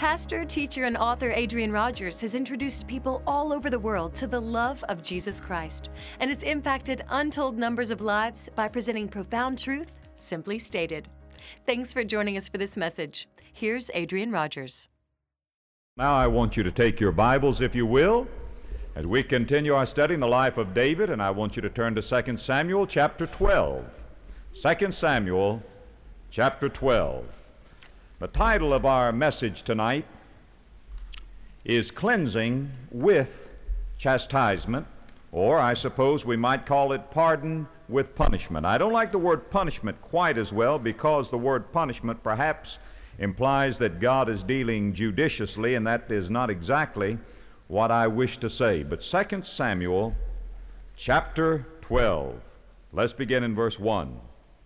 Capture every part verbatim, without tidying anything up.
Pastor, teacher, and author Adrian Rogers has introduced people all over the world to the love of Jesus Christ and has impacted untold numbers of lives by presenting profound truth, simply stated. Thanks for joining us for this message. Here's Adrian Rogers. Now I want you to take your Bibles, if you will, as we continue our study in the life of David, and I want you to turn to Second Samuel chapter twelve. Second Samuel chapter twelve. The title of our message tonight is Cleansing with Chastisement, or I suppose we might call it Pardon with Punishment. I don't like the word punishment quite as well because the word punishment perhaps implies that God is dealing judiciously, and that is not exactly what I wish to say. But Second Samuel chapter twelve, let's begin in verse one.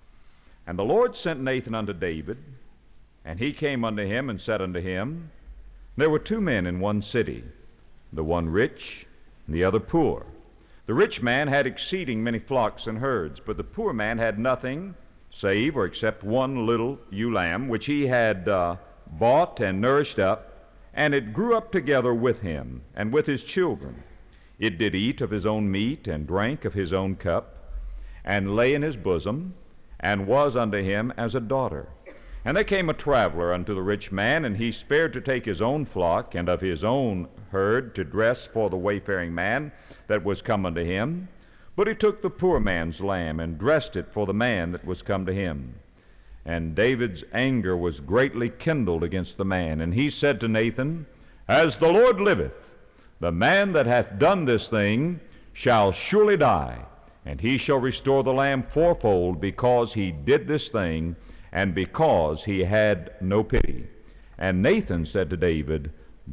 And the Lord sent Nathan unto David, and he came unto him and said unto him, There were two men in one city, the one rich and the other poor. The rich man had exceeding many flocks and herds, but the poor man had nothing save or except one little ewe lamb, which he had uh, bought and nourished up, and it grew up together with him and with his children. It did eat of his own meat and drank of his own cup, and lay in his bosom, and was unto him as a daughter. And there came a traveler unto the rich man, and he spared to take his own flock and of his own herd to dress for the wayfaring man that was come unto him. But he took the poor man's lamb and dressed it for the man that was come to him. And David's anger was greatly kindled against the man. And he said to Nathan, As the Lord liveth, the man that hath done this thing shall surely die, and he shall restore the lamb fourfold, because he did this thing, and because he had no pity. And Nathan said to David,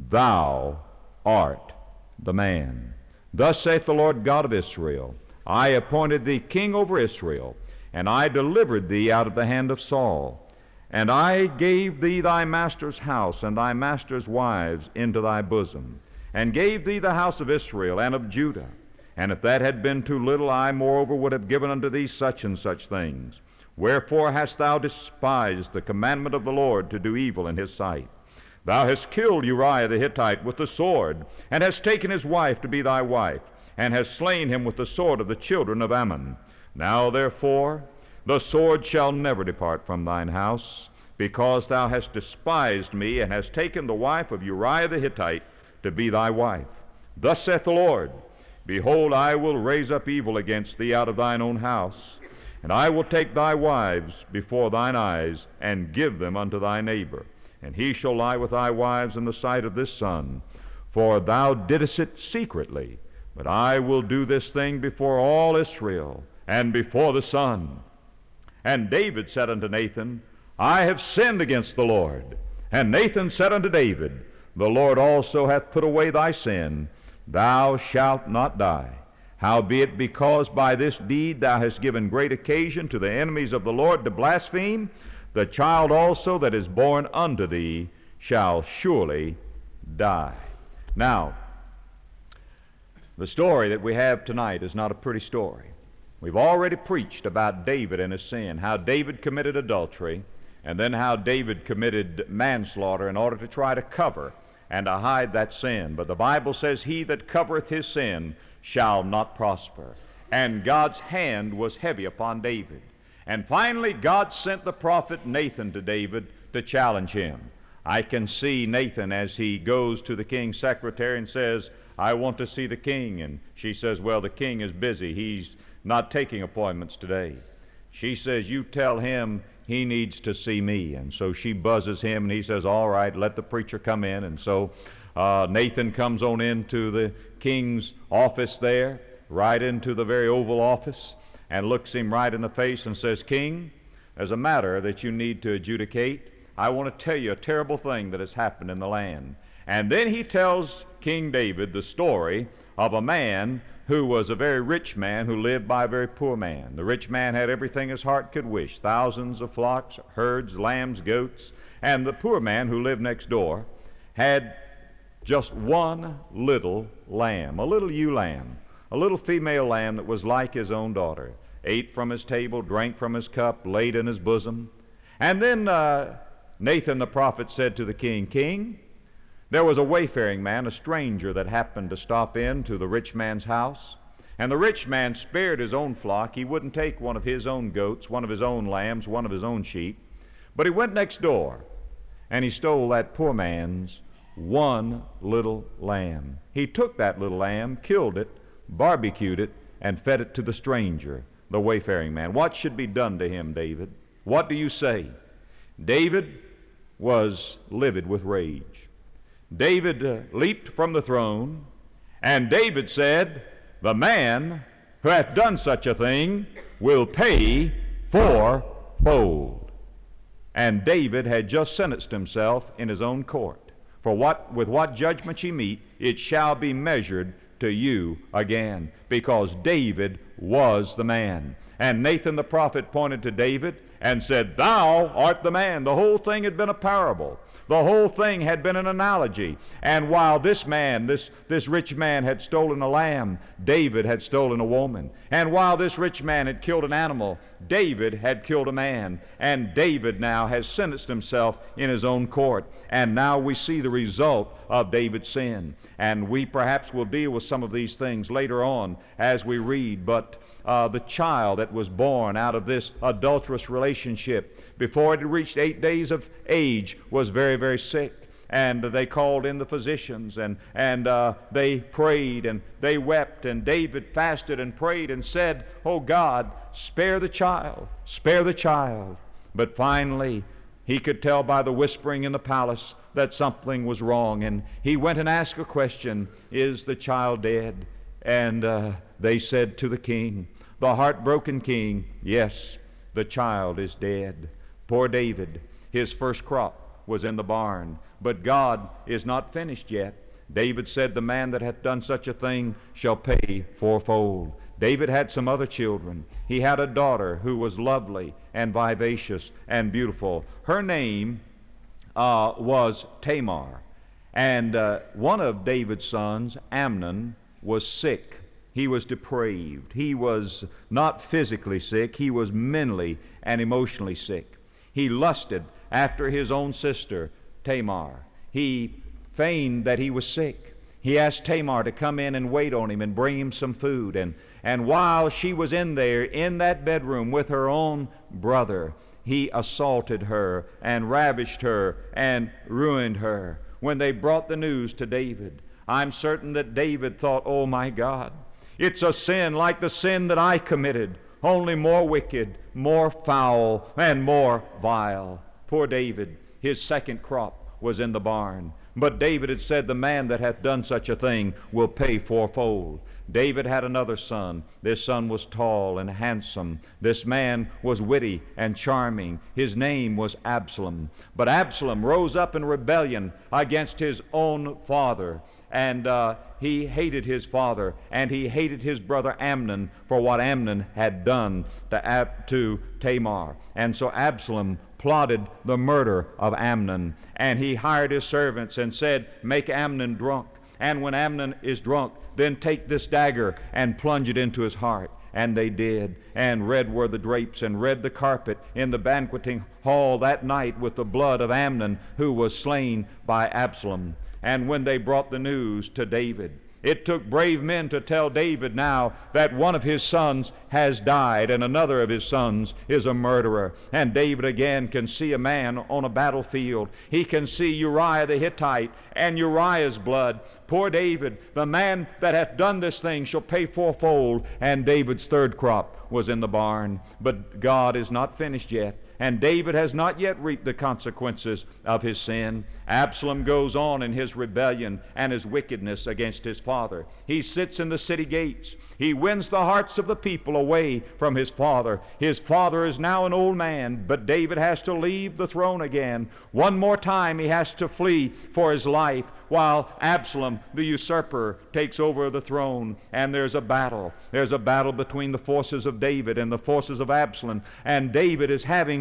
Thou art the man. Thus saith the Lord God of Israel, I appointed thee king over Israel, and I delivered thee out of the hand of Saul. And I gave thee thy master's house and thy master's wives into thy bosom, and gave thee the house of Israel and of Judah. And if that had been too little, I moreover would have given unto thee such and such things. Wherefore hast thou despised the commandment of the Lord to do evil in his sight? Thou hast killed Uriah the Hittite with the sword, and hast taken his wife to be thy wife, and hast slain him with the sword of the children of Ammon. Now therefore the sword shall never depart from thine house, because thou hast despised me, and hast taken the wife of Uriah the Hittite to be thy wife. Thus saith the Lord, Behold, I will raise up evil against thee out of thine own house, and I will take thy wives before thine eyes, and give them unto thy neighbor. And he shall lie with thy wives in the sight of this sun. For thou didst it secretly, but I will do this thing before all Israel, and before the sun. And David said unto Nathan, I have sinned against the Lord. And Nathan said unto David, The Lord also hath put away thy sin. Thou shalt not die. Howbeit, because by this deed thou hast given great occasion to the enemies of the Lord to blaspheme, the child also that is born unto thee shall surely die. Now, the story that we have tonight is not a pretty story. We've already preached about David and his sin, how David committed adultery, and then how David committed manslaughter in order to try to cover and to hide that sin. But the Bible says, He that covereth his sin shall not prosper. And God's hand was heavy upon David. And finally God sent the prophet Nathan to David to challenge him. I can see Nathan as he goes to the king's secretary and says, I want to see the king. And she says, well, the king is busy. He's not taking appointments today. She says, you tell him he needs to see me. And so she buzzes him, and he says, all right, let the preacher come in. And so uh, Nathan comes on into the king's office there, right into the very Oval Office, and looks him right in the face and says, King, there's a matter that you need to adjudicate. I want to tell you a terrible thing that has happened in the land. And then he tells King David the story of a man who was a very rich man who lived by a very poor man. The rich man had everything his heart could wish, thousands of flocks, herds, lambs, goats, and the poor man who lived next door had just one little lamb, a little ewe lamb, a little female lamb that was like his own daughter, ate from his table, drank from his cup, laid in his bosom. And then uh, Nathan the prophet said to the king, King, There was a wayfaring man, a stranger, that happened to stop in to the rich man's house. And the rich man spared his own flock. He wouldn't take one of his own goats, one of his own lambs, one of his own sheep. But he went next door, and he stole that poor man's one little lamb. He took that little lamb, killed it, barbecued it, and fed it to the stranger, the wayfaring man. What should be done to him, David? What do you say? David was livid with rage. David uh, leaped from the throne, and David said, "The man who hath done such a thing will pay fourfold." And David had just sentenced himself in his own court. For what, with what judgment ye meet, it shall be measured to you again, because David was the man. And Nathan the prophet pointed to David and said, "Thou art the man." The whole thing had been a parable. The whole thing had been an analogy. And while this man, this, this rich man had stolen a lamb, David had stolen a woman. And while this rich man had killed an animal, David had killed a man. And David now has sentenced himself in his own court. And now we see the result of David's sin. And we perhaps will deal with some of these things later on as we read. But uh, the child that was born out of this adulterous relationship, before it had reached eight days of age, was very, very sick. And they called in the physicians, and, and uh, they prayed, and they wept, and David fasted and prayed and said, "Oh God, spare the child, spare the child." But finally, he could tell by the whispering in the palace that something was wrong, and he went and asked a question, "Is the child dead?" And uh, they said to the king, the heartbroken king, "Yes, the child is dead." Poor David, his first crop was in the barn, but God is not finished yet. David said, "The man that hath done such a thing shall pay fourfold." David had some other children. He had a daughter who was lovely and vivacious and beautiful. Her name uh, was Tamar. And uh, one of David's sons, Amnon, was sick. He was depraved. He was not physically sick. He was mentally and emotionally sick. He lusted after his own sister, Tamar. He feigned that he was sick. He asked Tamar to come in and wait on him and bring him some food. And, and while she was in there, in that bedroom with her own brother, he assaulted her and ravished her and ruined her. When they brought the news to David, I'm certain that David thought, "Oh my God, it's a sin like the sin that I committed, only more wicked, more foul, and more vile." Poor David, his second crop was in the barn. But David had said, "The man that hath done such a thing will pay fourfold." David had another son. This son was tall and handsome. This man was witty and charming. His name was Absalom. But Absalom rose up in rebellion against his own father. And uh, he hated his father, and he hated his brother Amnon for what Amnon had done to, Ab- to Tamar. And so Absalom plotted the murder of Amnon, and he hired his servants and said, "Make Amnon drunk, and when Amnon is drunk, then take this dagger and plunge it into his heart." And they did, and red were the drapes and red the carpet in the banqueting hall that night with the blood of Amnon, who was slain by Absalom. And when they brought the news to David, it took brave men to tell David now that one of his sons has died and another of his sons is a murderer. And David again can see a man on a battlefield. He can see Uriah the Hittite and Uriah's blood. Poor David, the man that hath done this thing shall pay fourfold. And David's third crop was in the barn. But God is not finished yet, and David has not yet reaped the consequences of his sin. Absalom goes on in his rebellion and his wickedness against his father. He sits in the city gates. He wins the hearts of the people away from his father. His father is now an old man, but David has to leave the throne again. One more time he has to flee for his life, while Absalom, the usurper, takes over the throne, and there's a battle. There's a battle between the forces of David and the forces of Absalom, and David is having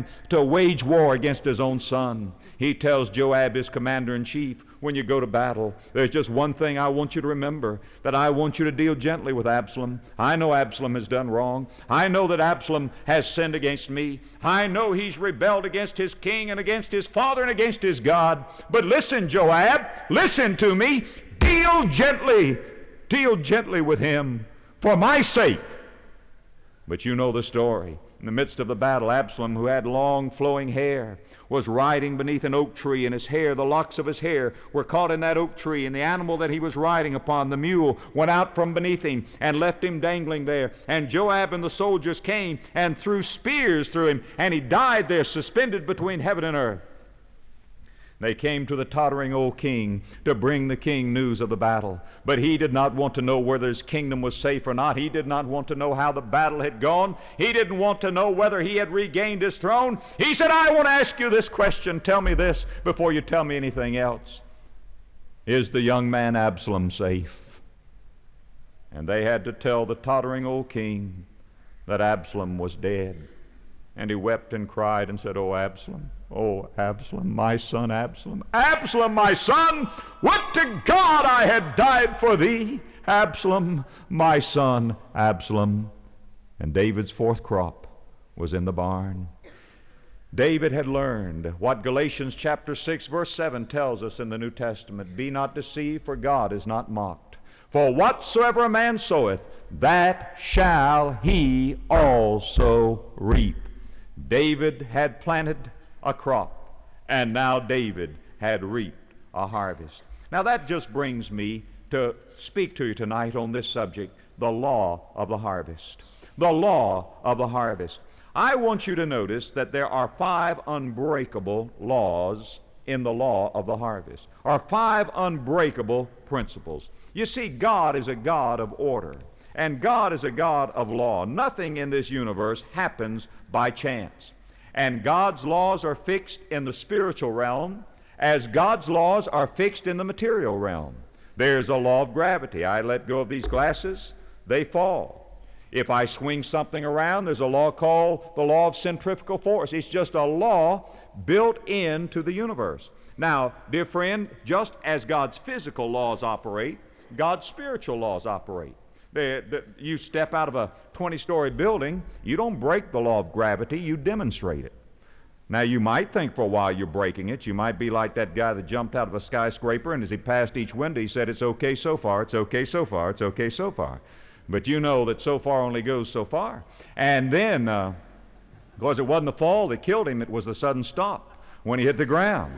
to wage war against his own son. He tells Joab, his commander-in-chief, when you go to battle, there's just one thing I want you to remember, that I want you to deal gently with Absalom. I know Absalom has done wrong. I know that Absalom has sinned against me. I know he's rebelled against his king and against his father and against his God. But listen, Joab, listen to me. Deal gently. Deal gently with him for my sake. But you know the story. In the midst of the battle, Absalom, who had long flowing hair, was riding beneath an oak tree, and his hair, the locks of his hair, were caught in that oak tree, and the animal that he was riding upon, the mule, went out from beneath him and left him dangling there. And Joab and the soldiers came and threw spears through him, and he died there, suspended between heaven and earth. They came to the tottering old king to bring the king news of the battle. But he did not want to know whether his kingdom was safe or not. He did not want to know how the battle had gone. He didn't want to know whether he had regained his throne. He said, I want to ask you this question. Tell me this before you tell me anything else. Is the young man Absalom safe? And they had to tell the tottering old king that Absalom was dead. And he wept and cried and said, Oh, Absalom, oh, Absalom, my son Absalom. Absalom, my son, would to God I had died for thee. Absalom, my son, Absalom. And David's fourth crop was in the barn. David had learned what Galatians chapter six, verse seven tells us in the New Testament. Be not deceived, for God is not mocked. For whatsoever a man soweth, that shall he also reap. David had planted a crop, and now David had reaped a harvest. Now that just brings me to speak to you tonight on this subject, the law of the harvest. The law of the harvest. I want you to notice that there are five unbreakable laws in the law of the harvest, or five unbreakable principles. You see, God is a God of order. And God is a God of law. Nothing in this universe happens by chance. And God's laws are fixed in the spiritual realm as God's laws are fixed in the material realm. There's a law of gravity. I let go of these glasses, they fall. If I swing something around, there's a law called the law of centrifugal force. It's just a law built into the universe. Now, dear friend, just as God's physical laws operate, God's spiritual laws operate. The, the, you step out of a twenty-story building, you don't break the law of gravity, you demonstrate it. Now, you might think for a while you're breaking it. You might be like that guy that jumped out of a skyscraper, and as he passed each window, he said, it's okay so far, it's okay so far, it's okay so far. But you know that so far only goes so far. And then, uh, because it wasn't the fall that killed him, it was the sudden stop when he hit the ground.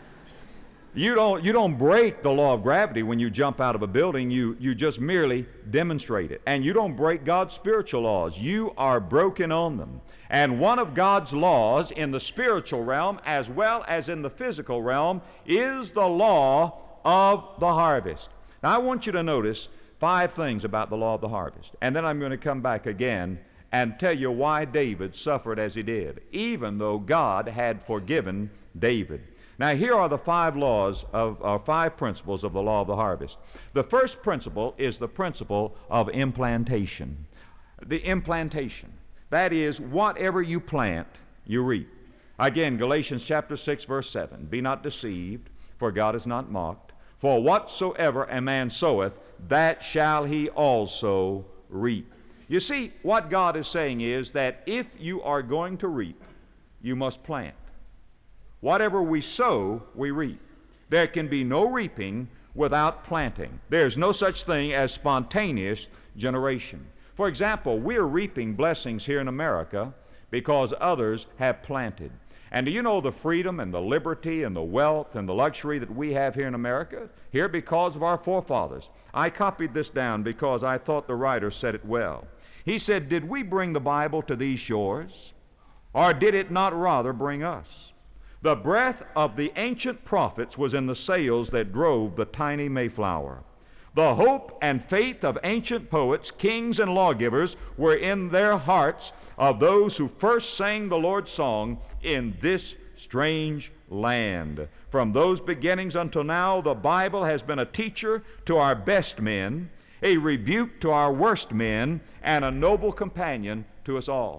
You don't, you don't break the law of gravity when you jump out of a building. You, you just merely demonstrate it. And you don't break God's spiritual laws. You are broken on them. And one of God's laws in the spiritual realm as well as in the physical realm is the law of the harvest. Now, I want you to notice five things about the law of the harvest. And then I'm going to come back again and tell you why David suffered as he did, even though God had forgiven David. Now, here are the five laws of, or five principles of the law of the harvest. The first principle is the principle of implantation. The implantation. That is, whatever you plant, you reap. Again, Galatians chapter six, verse seven. Be not deceived, for God is not mocked. For whatsoever a man soweth, that shall he also reap. You see, what God is saying is that if you are going to reap, you must plant. Whatever we sow, we reap. There can be no reaping without planting. There's no such thing as spontaneous generation. For example, we're reaping blessings here in America because others have planted. And do you know the freedom and the liberty and the wealth and the luxury that we have here in America? Here because of our forefathers. I copied this down because I thought the writer said it well. He said, did we bring the Bible to these shores, or did it not rather bring us? The breath of the ancient prophets was in the sails that drove the tiny Mayflower. The hope and faith of ancient poets, kings, and lawgivers were in their hearts of those who first sang the Lord's song in this strange land. From those beginnings until now, the Bible has been a teacher to our best men, a rebuke to our worst men, and a noble companion to us all.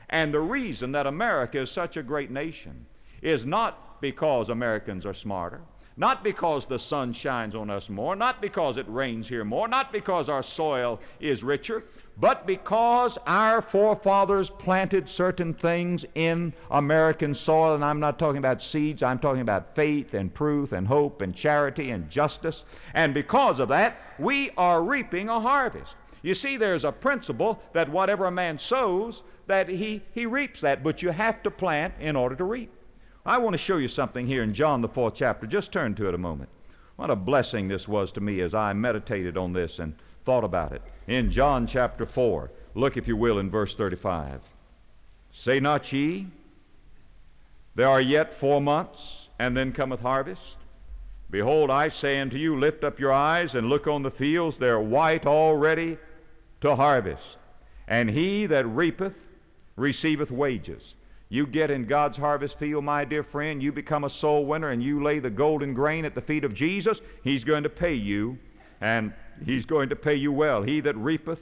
And the reason that America is such a great nation is not because Americans are smarter, not because the sun shines on us more, not because it rains here more, not because our soil is richer, but because our forefathers planted certain things in American soil. And I'm not talking about seeds, I'm talking about faith and truth and hope and charity and justice. And because of that, we are reaping a harvest. You see, there's a principle that whatever a man sows, that he, he reaps that, but you have to plant in order to reap. I want to show you something here in John the fourth chapter. Just turn to it a moment. What a blessing this was to me as I meditated on this and thought about it. In John chapter four, look if you will in verse thirty-five. Say not ye, there are yet four months, and then cometh harvest? Behold, I say unto you, lift up your eyes and look on the fields, they are white already to harvest. And he that reapeth receiveth wages. You get in God's harvest field, my dear friend, you become a soul winner, and you lay the golden grain at the feet of Jesus, He's going to pay you, and He's going to pay you well. He that reapeth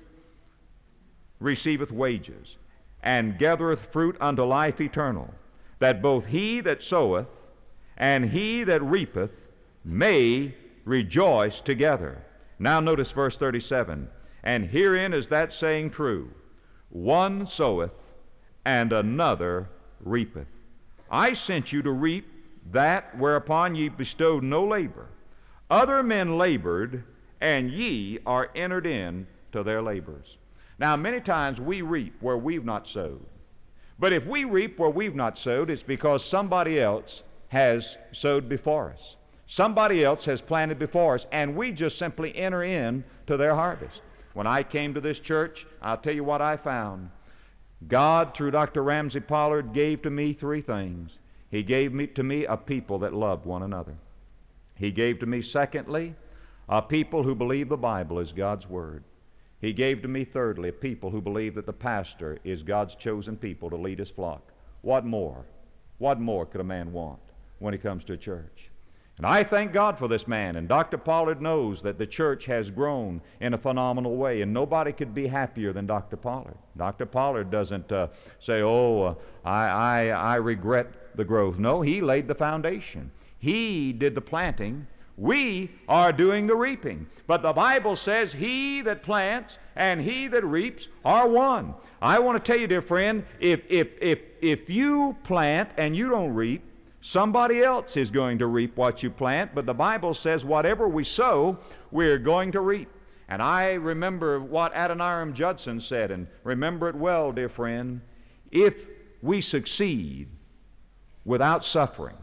receiveth wages, and gathereth fruit unto life eternal, that both he that soweth and he that reapeth may rejoice together. Now notice verse thirty-seven. And herein is that saying true, one soweth and another reapeth. I sent you to reap that whereupon ye bestowed no labor. Other men labored, and ye are entered in to their labors. Now, many times we reap where we've not sowed. But if we reap where we've not sowed, it's because somebody else has sowed before us. Somebody else has planted before us, and we just simply enter in to their harvest. When I came to this church, I'll tell you what I found. God, through Doctor Ramsey Pollard, gave to me three things. He gave me to me a people that loved one another. He gave to me, secondly, a people who believe the Bible is God's Word. He gave to me, thirdly, a people who believe that the pastor is God's chosen people to lead his flock. What more? What more could a man want when he comes to a church? And I thank God for this man, and Doctor Pollard knows that the church has grown in a phenomenal way, and nobody could be happier than Doctor Pollard. Doctor Pollard doesn't uh, say, oh, uh, I, I, I regret the growth. No, he laid the foundation. He did the planting. We are doing the reaping. But the Bible says he that plants and he that reaps are one. I want to tell you, dear friend, if, if, if, if you plant and you don't reap, somebody else is going to reap what you plant. But the Bible says whatever we sow, we're going to reap. And I remember what Adoniram Judson said, and remember it well, dear friend. If we succeed without suffering,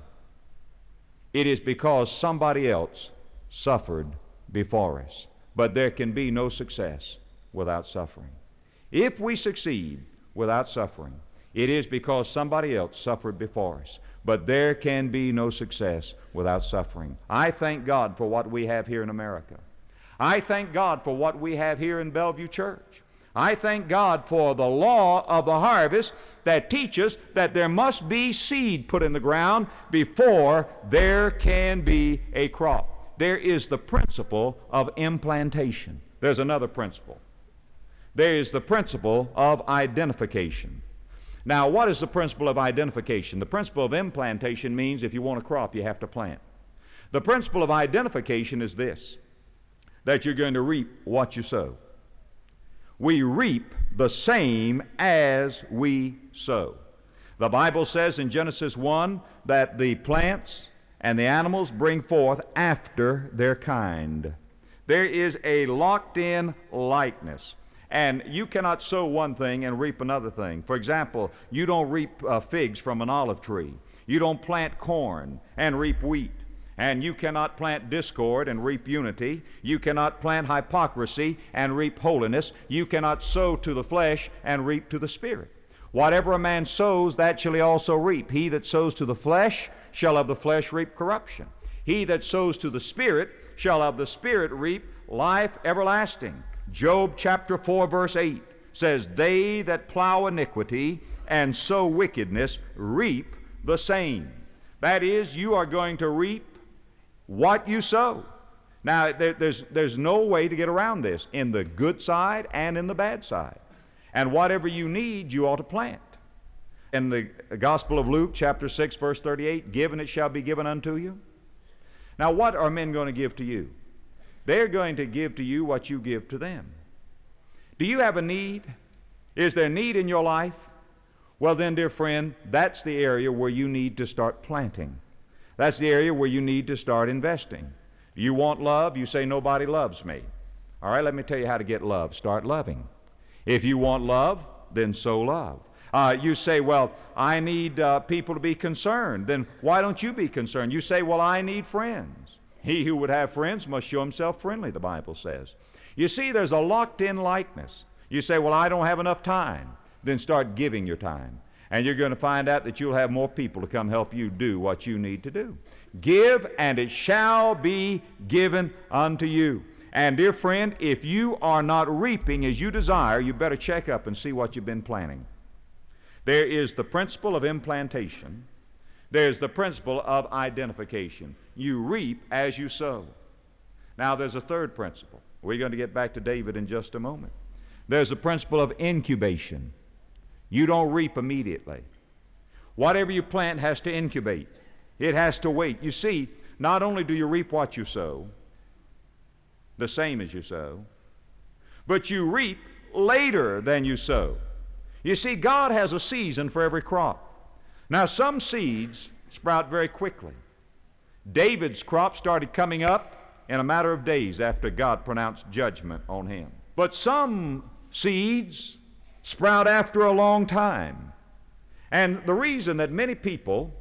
it is because somebody else suffered before us. But there can be no success without suffering. If we succeed without suffering, it is because somebody else suffered before us. But there can be no success without suffering. I thank God for what we have here in America. I thank God for what we have here in Bellevue Church. I thank God for the law of the harvest that teaches that there must be seed put in the ground before there can be a crop. There is the principle of implantation. There's another principle. There is the principle of identification. Now, what is the principle of identification? The principle of implantation means if you want a crop, you have to plant. The principle of identification is this, that you're going to reap what you sow. We reap the same as we sow. The Bible says in Genesis one that the plants and the animals bring forth after their kind. There is a locked-in likeness. And you cannot sow one thing and reap another thing. For example, you don't reap uh, figs from an olive tree. You don't plant corn and reap wheat. And you cannot plant discord and reap unity. You cannot plant hypocrisy and reap holiness. You cannot sow to the flesh and reap to the Spirit. Whatever a man sows, that shall he also reap. He that sows to the flesh shall of the flesh reap corruption. He that sows to the Spirit shall of the Spirit reap life everlasting. Job chapter four verse eight says, they that plow iniquity and sow wickedness reap the same. That is, you are going to reap what you sow. Now, there, there's, there's no way to get around this, in the good side and in the bad side. And whatever you need, you ought to plant. in the Gospel of Luke, chapter six, verse thirty-eight, give and it shall be given unto you. Now, what are men going to give to you? They're going to give to you what you give to them. Do you have a need? Is there need in your life? Well then, dear friend, that's the area where you need to start planting. That's the area where you need to start investing. You want love? You say, nobody loves me. All right, let me tell you how to get love. Start loving. If you want love, then sow love. Uh, you say, well, I need uh, people to be concerned. Then why don't you be concerned? You say, well, I need friends. He who would have friends must show himself friendly, the Bible says. You see, there's a locked-in likeness. You say, well, I don't have enough time. Then start giving your time. And you're going to find out that you'll have more people to come help you do what you need to do. Give, and it shall be given unto you. And dear friend, if you are not reaping as you desire, you better check up and see what you've been planting. There is the principle of implantation. There's the principle of identification. You reap as you sow. Now there's a third principle. We're going to get back to David in just a moment. There's the principle of incubation. You don't reap immediately. Whatever you plant has to incubate. It has to wait. You see, not only do you reap what you sow, the same as you sow, but you reap later than you sow. You see, God has a season for every crop. Now, some seeds sprout very quickly. David's crop started coming up in a matter of days after God pronounced judgment on him. But some seeds sprout after a long time. And the reason that many people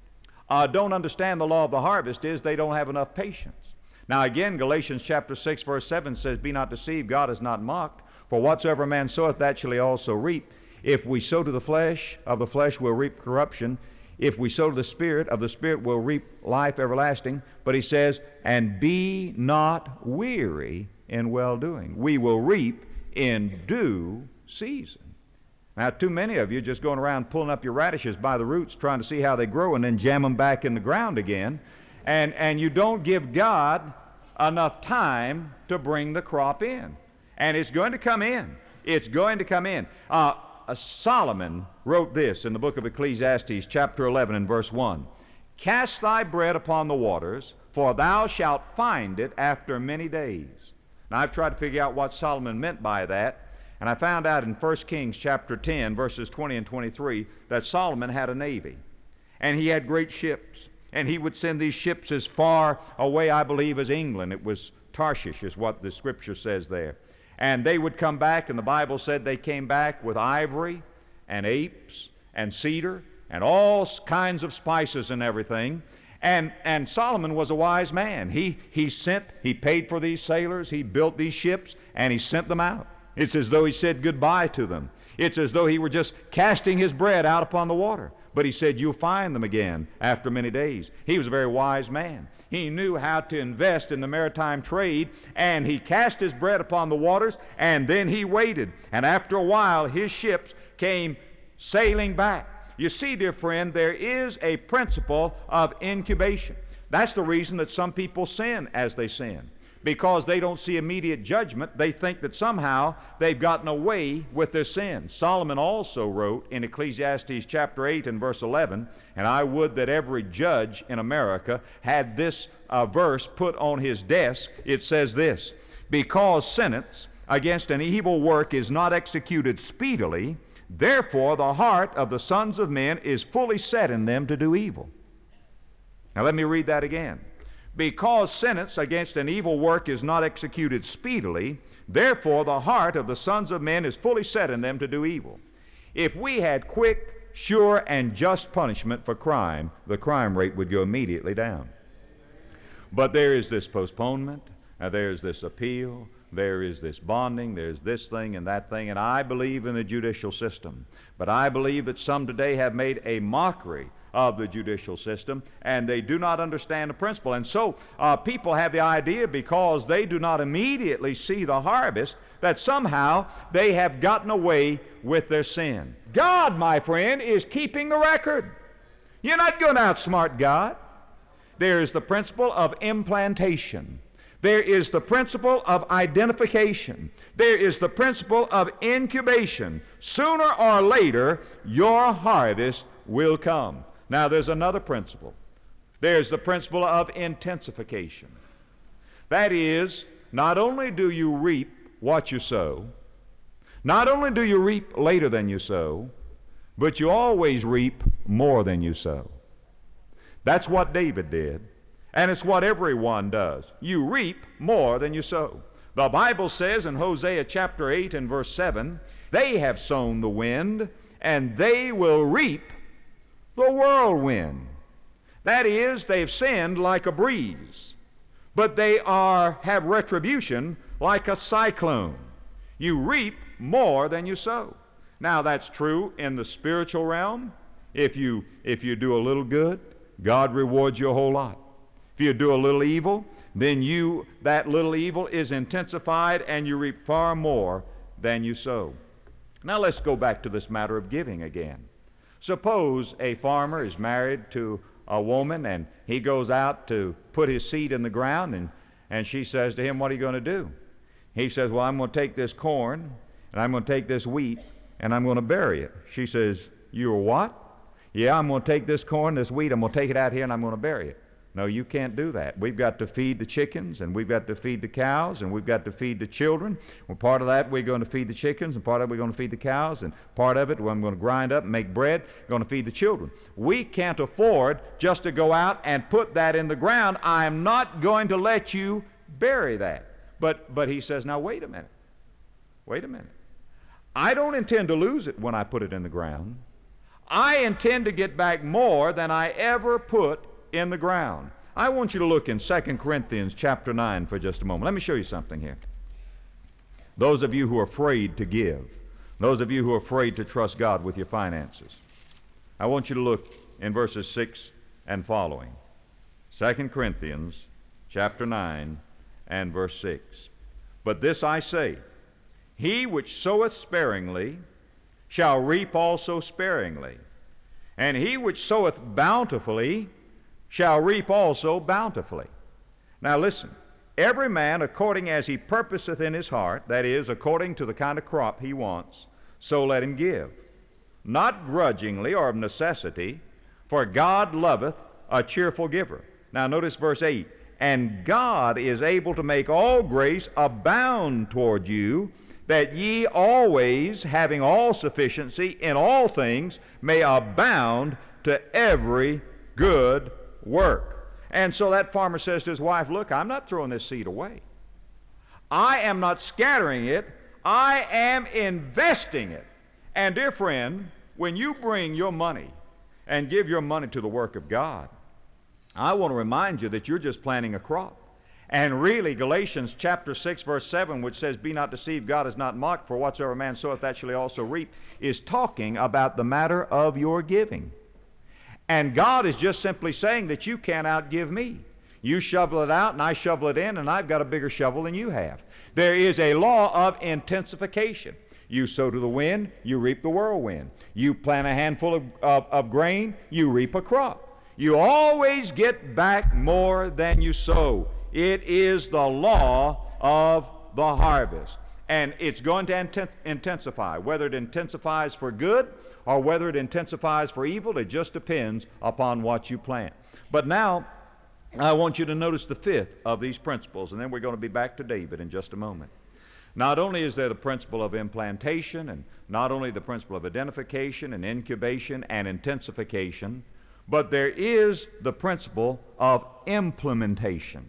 uh, don't understand the law of the harvest is they don't have enough patience. Now again, Galatians chapter six, verse seven says, be not deceived, God is not mocked. For whatsoever man soweth, that shall he also reap. If we sow to the flesh, of the flesh we'll reap corruption. If we sow to the Spirit, of the Spirit we'll reap life everlasting. But he says, and be not weary in well-doing. We will reap in due season. Now, too many of you just going around pulling up your radishes by the roots, trying to see how they grow, and then jam them back in the ground again. And, and you don't give God enough time to bring the crop in. And it's going to come in. It's going to come in. Uh, uh, Solomon wrote this in the book of Ecclesiastes, chapter eleven and verse one. Cast thy bread upon the waters, for thou shalt find it after many days. Now, I've tried to figure out what Solomon meant by that, and I found out in First Kings chapter ten, verses twenty and twenty-three, that Solomon had a navy, and he had great ships, and he would send these ships as far away, I believe, as England. It was Tarshish is what the scripture says there. And they would come back, and the Bible said they came back with ivory and apes and cedar and all kinds of spices and everything. And, and Solomon was a wise man. He, he sent, he paid for these sailors, he built these ships, and he sent them out. It's as though he said goodbye to them. It's as though he were just casting his bread out upon the water. But he said, you'll find them again after many days. He was a very wise man. He knew how to invest in the maritime trade, and he cast his bread upon the waters, and then he waited. And after a while, his ships came sailing back. You see, dear friend, there is a principle of incubation. That's the reason that some people sin as they sin. Because they don't see immediate judgment, they think that somehow they've gotten away with their sin. Solomon also wrote in Ecclesiastes chapter eight and verse eleven, and I would that every judge in America had this uh, verse put on his desk. It says this, because sentence against an evil work is not executed speedily, therefore the heart of the sons of men is fully set in them to do evil. Now let me read that again. Because sentence against an evil work is not executed speedily, therefore the heart of the sons of men is fully set in them to do evil. If we had quick, sure, and just punishment for crime, the crime rate would go immediately down. But there is this postponement, uh, there's this appeal, there is this bonding, there's this thing and that thing, and I believe in the judicial system. But I believe that some today have made a mockery of the judicial system, and they do not understand the principle. And so uh, people have the idea, because they do not immediately see the harvest, that somehow they have gotten away with their sin. God, my friend, is keeping the record. You're not going to outsmart God. There's the principle of implantation. There is the principle of identification. There is the principle of incubation. Sooner or later, your harvest will come. Now, there's another principle. There's the principle of intensification. That is, not only do you reap what you sow, not only do you reap later than you sow, but you always reap more than you sow. That's what David did. And it's what everyone does. You reap more than you sow. The Bible says in Hosea chapter eight and verse seven, they have sown the wind, and they will reap the whirlwind. That is, they've sinned like a breeze, but they are have retribution like a cyclone. You reap more than you sow. Now, that's true in the spiritual realm. If you, if you do a little good, God rewards you a whole lot. If you do a little evil, then you that little evil is intensified and you reap far more than you sow. Now let's go back to this matter of giving again. Suppose a farmer is married to a woman and he goes out to put his seed in the ground, and, and she says to him, what are you going to do? He says, well, I'm going to take this corn and I'm going to take this wheat and I'm going to bury it. She says, you're what? Yeah, I'm going to take this corn, this wheat, I'm going to take it out here and I'm going to bury it. No, you can't do that. We've got to feed the chickens, and we've got to feed the cows, and we've got to feed the children. Well, part of that we're going to feed the chickens, and part of it we're going to feed the cows, and part of it I'm going to grind up and make bread, going to feed the children. We can't afford just to go out and put that in the ground. I'm not going to let you bury that. But, but he says, now wait a minute. Wait a minute. I don't intend to lose it when I put it in the ground. I intend to get back more than I ever put in the ground. I want you to look in Second Corinthians chapter nine for just a moment. Let me show you something here. Those of you who are afraid to give, those of you who are afraid to trust God with your finances, I want you to look in verses six and following. Second Corinthians chapter nine and verse six. But this I say, he which soweth sparingly shall reap also sparingly, and he which soweth bountifully shall reap also bountifully. Now listen, every man according as he purposeth in his heart, that is, according to the kind of crop he wants, so let him give, not grudgingly or of necessity, for God loveth a cheerful giver. Now notice verse eight, and God is able to make all grace abound toward you, that ye always, having all sufficiency in all things, may abound to every good work. And so that farmer says to his wife, look, I'm not throwing this seed away. I am not scattering it. I am investing it. And dear friend, when you bring your money and give your money to the work of God, I want to remind you that you're just planting a crop. And really, Galatians chapter six, verse seven, which says, be not deceived, God is not mocked, for whatsoever man soweth, that shall he also reap, is talking about the matter of your giving. And God is just simply saying that you can't outgive me. You shovel it out, and I shovel it in, and I've got a bigger shovel than you have. There is a law of intensification. You sow to the wind, you reap the whirlwind. You plant a handful of, of, of grain, you reap a crop. You always get back more than you sow. It is the law of the harvest. And it's going to inten- intensify. Whether it intensifies for good or whether it intensifies for evil, it just depends upon what you plant. But now, I want you to notice the fifth of these principles, and then we're going to be back to David in just a moment. Not only is there the principle of implantation, and not only the principle of identification and incubation and intensification, but there is the principle of implementation.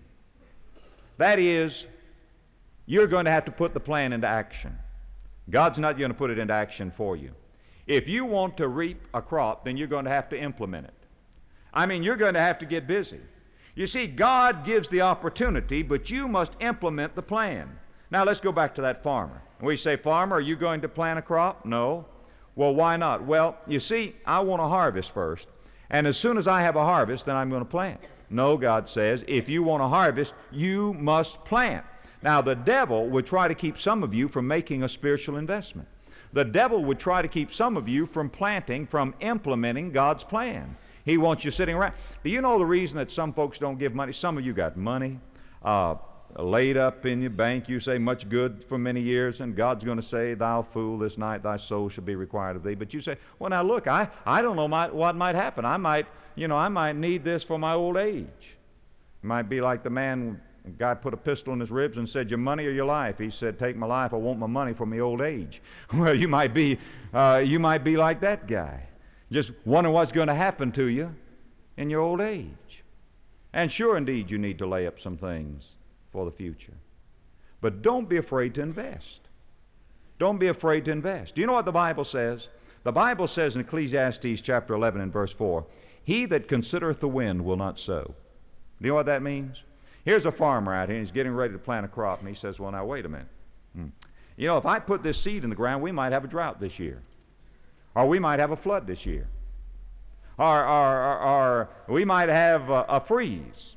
That is, you're going to have to put the plan into action. God's not going to put it into action for you. If you want to reap a crop, then you're going to have to implement it. I mean, you're going to have to get busy. You see, God gives the opportunity, but you must implement the plan. Now, let's go back to that farmer. We say, farmer, are you going to plant a crop? No. Well, why not? Well, you see, I want to harvest first. And as soon as I have a harvest, then I'm going to plant. No, God says, if you want to harvest, you must plant. Now, the devil would try to keep some of you from making a spiritual investment. The devil would try to keep some of you from planting, from implementing God's plan. He wants you sitting around. Do you know the reason that some folks don't give money? Some of you got money. Uh, laid up in your bank, you say, much good for many years, and God's going to say, thou fool, this night thy soul shall be required of thee. But you say, well, now look, I, I don't know my, what might happen. I might, you know, I might need this for my old age. It might be like the man, a guy put a pistol in his ribs and said, your money or your life? He said, take my life, I want my money for my old age. Well, you might be, uh, you might be like that guy, just wondering what's going to happen to you in your old age. And sure, indeed, you need to lay up some things for the future. But don't be afraid to invest. Don't be afraid to invest. Do you know what the Bible says? The Bible says in Ecclesiastes chapter eleven and verse four, he that considereth the wind will not sow. Do you know what that means? Here's a farmer out here, and he's getting ready to plant a crop, and he says, well, now, wait a minute. Hmm. You know, if I put this seed in the ground, we might have a drought this year. Or we might have a flood this year. Or, or, or, or we might have a, a freeze.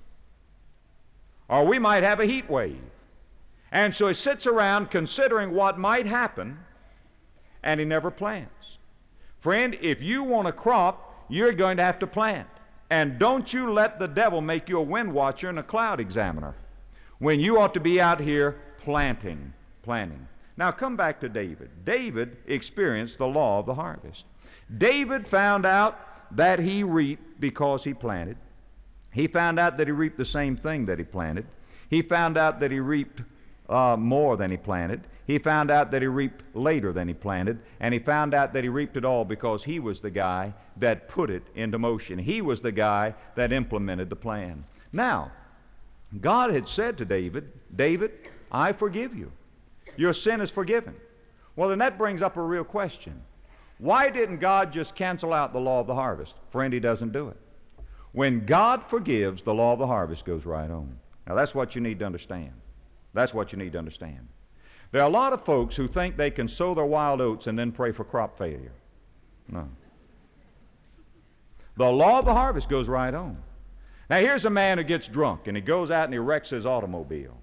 Or we might have a heat wave. And so he sits around considering what might happen, and he never plants. Friend, if you want a crop, you're going to have to plant. And don't you let the devil make you a wind watcher and a cloud examiner, when you ought to be out here planting, planting. Now come back to David. David experienced the law of the harvest. David found out that he reaped because he planted. He found out that he reaped the same thing that he planted. He found out that he reaped uh, more than he planted. He found out that he reaped later than he planted. And he found out that he reaped it all because he was the guy that put it into motion. He was the guy that implemented the plan. Now, God had said to David, David, I forgive you. Your sin is forgiven. Well, then that brings up a real question. Why didn't God just cancel out the law of the harvest? Friend, he doesn't do it. When God forgives, the law of the harvest goes right on. Now, that's what you need to understand. That's what you need to understand. There are a lot of folks who think they can sow their wild oats and then pray for crop failure. No. The law of the harvest goes right on. Now, here's a man who gets drunk, and he goes out and he wrecks his automobile.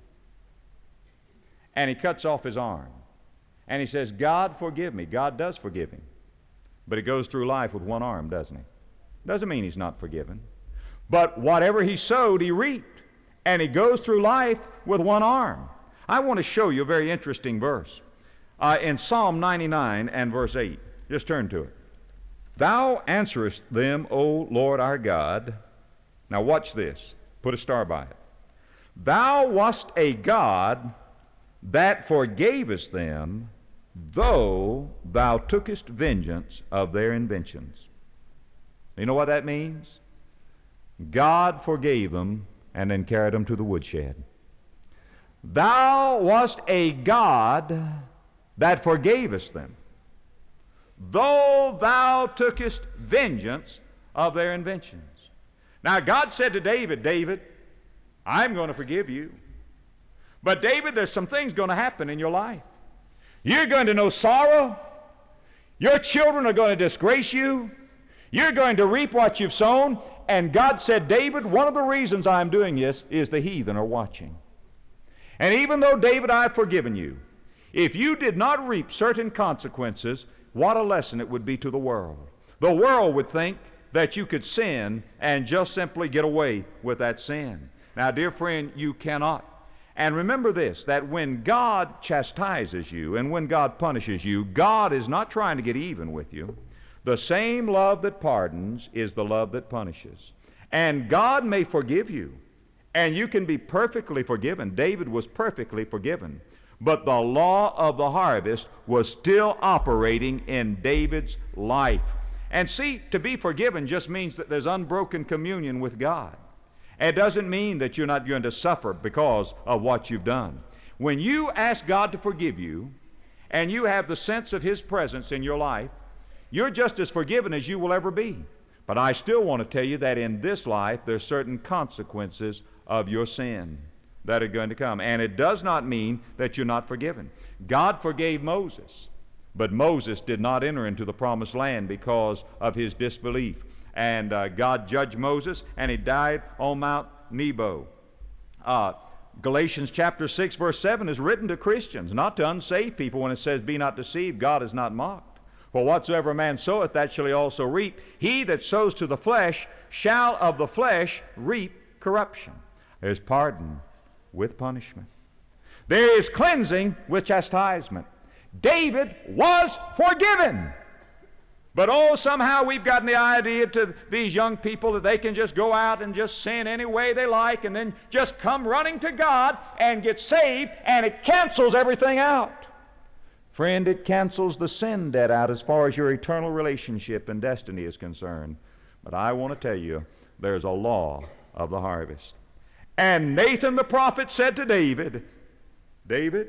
And he cuts off his arm. And he says, God, forgive me. God does forgive him. But he goes through life with one arm, doesn't he? Doesn't mean he's not forgiven. But whatever he sowed, he reaped. And he goes through life with one arm. I want to show you a very interesting verse. Uh, in Psalm ninety-nine and verse eight. Just turn to it. Thou answerest them, O Lord our God. Now watch this. Put a star by it. Thou wast a God that forgavest them, though thou tookest vengeance of their inventions. You know what that means? God forgave them and then carried them to the woodshed. Thou wast a God that forgavest them, though thou tookest vengeance of their inventions. Now God said to David, David, I'm going to forgive you. But David, there's some things going to happen in your life. You're going to know sorrow. Your children are going to disgrace you. You're going to reap what you've sown. And God said, David, one of the reasons I'm doing this is the heathen are watching. And even though, David, I've forgiven you, if you did not reap certain consequences, what a lesson it would be to the world. The world would think that you could sin and just simply get away with that sin. Now, dear friend, you cannot. And remember this, that when God chastises you and when God punishes you, God is not trying to get even with you. The same love that pardons is the love that punishes. And God may forgive you, and you can be perfectly forgiven. David was perfectly forgiven. But the law of the harvest was still operating in David's life. And see, to be forgiven just means that there's unbroken communion with God. It doesn't mean that you're not going to suffer because of what you've done. When you ask God to forgive you, and you have the sense of His presence in your life, you're just as forgiven as you will ever be. But I still want to tell you that in this life, there's certain consequences of your sin that are going to come. And it does not mean that you're not forgiven. God forgave Moses, but Moses did not enter into the promised land because of his disbelief. And uh, God judged Moses, and he died on Mount Nebo. Uh, Galatians chapter six, verse seven is written to Christians, not to unsaved people, when it says, be not deceived, God is not mocked. For whatsoever a man soweth, that shall he also reap. He that sows to the flesh shall of the flesh reap corruption. There's pardon with punishment. There is cleansing with chastisement. David was forgiven. But oh, somehow we've gotten the idea to these young people that they can just go out and just sin any way they like and then just come running to God and get saved, and it cancels everything out. Friend, it cancels the sin debt out as far as your eternal relationship and destiny is concerned. But I want to tell you, there's a law of the harvest. And Nathan the prophet said to David, David,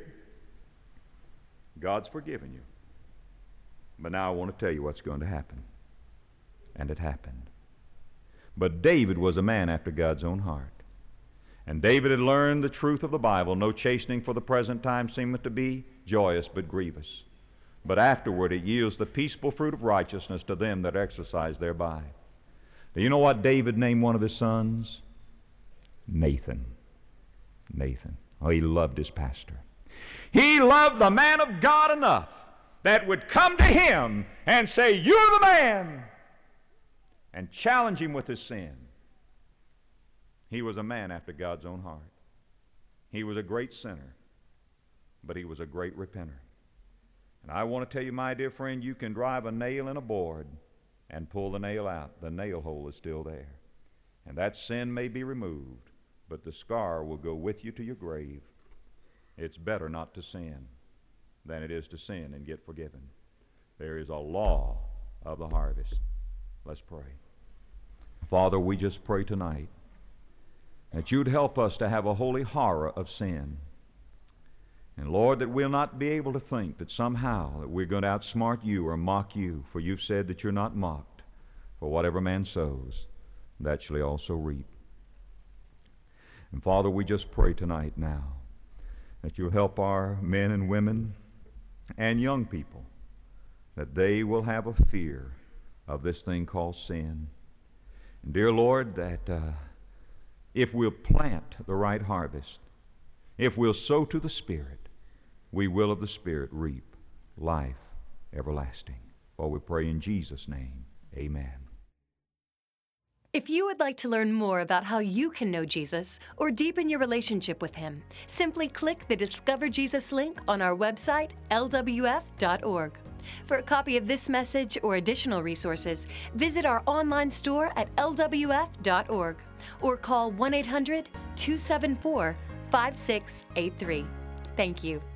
God's forgiven you. But now I want to tell you what's going to happen. And it happened. But David was a man after God's own heart. And David had learned the truth of the Bible. No chastening for the present time seemeth to be joyous but grievous. But afterward it yields the peaceful fruit of righteousness to them that exercise thereby. Do you know what David named one of his sons? Nathan. Nathan. Oh, he loved his pastor. He loved the man of God enough that would come to him and say, you're the man, and challenge him with his sin. He was a man after God's own heart. He was a great sinner, but he was a great repenter. And I want to tell you, my dear friend, you can drive a nail in a board and pull the nail out. The nail hole is still there. And that sin may be removed, but the scar will go with you to your grave. It's better not to sin than it is to sin and get forgiven. There is a law of the harvest. Let's pray. Father, we just pray tonight that you'd help us to have a holy horror of sin. And Lord, that we'll not be able to think that somehow that we're going to outsmart you or mock you, for you've said that you're not mocked. For whatever man sows, that shall he also reap. And Father, we just pray tonight now that you'll help our men and women and young people, that they will have a fear of this thing called sin. And dear Lord, that uh, if we'll plant the right harvest, if we'll sow to the Spirit, we will of the Spirit reap life everlasting. For we pray in Jesus' name, amen. If you would like to learn more about how you can know Jesus or deepen your relationship with Him, simply click the Discover Jesus link on our website, L W F dot org. For a copy of this message or additional resources, visit our online store at L W F dot org or call one eight hundred, two seven four, five six eight three. Thank you.